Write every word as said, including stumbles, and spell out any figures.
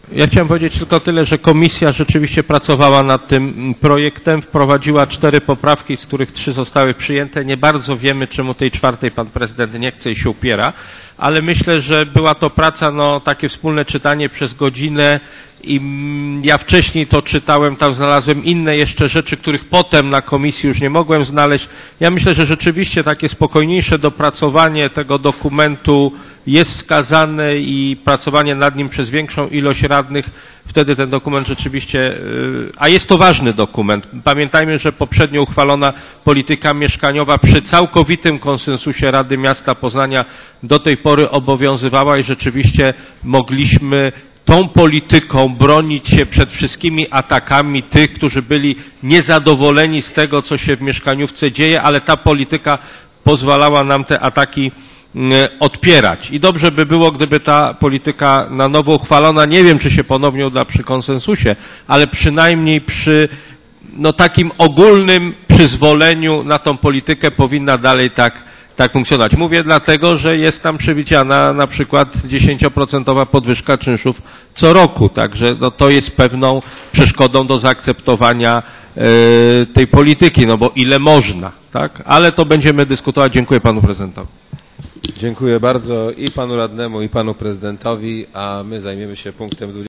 Ja chciałem powiedzieć tylko tyle, że komisja rzeczywiście pracowała nad tym projektem, wprowadziła cztery poprawki, z których trzy zostały przyjęte. Nie bardzo wiemy, czemu tej czwartej pan prezydent nie chce i się upiera, ale myślę, że była to praca, no takie wspólne czytanie przez godzinę i ja wcześniej to czytałem, tam znalazłem inne jeszcze rzeczy, których potem na komisji już nie mogłem znaleźć. Ja myślę, że rzeczywiście takie spokojniejsze dopracowanie tego dokumentu jest wskazane i pracowanie nad nim przez większą ilość radnych, wtedy ten dokument rzeczywiście, a jest to ważny dokument. Pamiętajmy, że poprzednio uchwalona polityka mieszkaniowa przy całkowitym konsensusie Rady Miasta Poznania do tej pory obowiązywała i rzeczywiście mogliśmy tą polityką bronić się przed wszystkimi atakami tych, którzy byli niezadowoleni z tego, co się w mieszkaniówce dzieje, ale ta polityka pozwalała nam te ataki odpierać. I dobrze by było, gdyby ta polityka na nowo uchwalona, nie wiem, czy się ponownie uda przy konsensusie, ale przynajmniej przy no, takim ogólnym przyzwoleniu na tą politykę powinna dalej tak, tak funkcjonować. Mówię dlatego, że jest tam przewidziana na przykład dziesięcioprocentowa podwyżka czynszów co roku, także no, to jest pewną przeszkodą do zaakceptowania y, tej polityki, no bo ile można, tak? Ale to będziemy dyskutować. Dziękuję panu prezydentowi. Dziękuję bardzo i panu radnemu, i panu prezydentowi, a my zajmiemy się punktem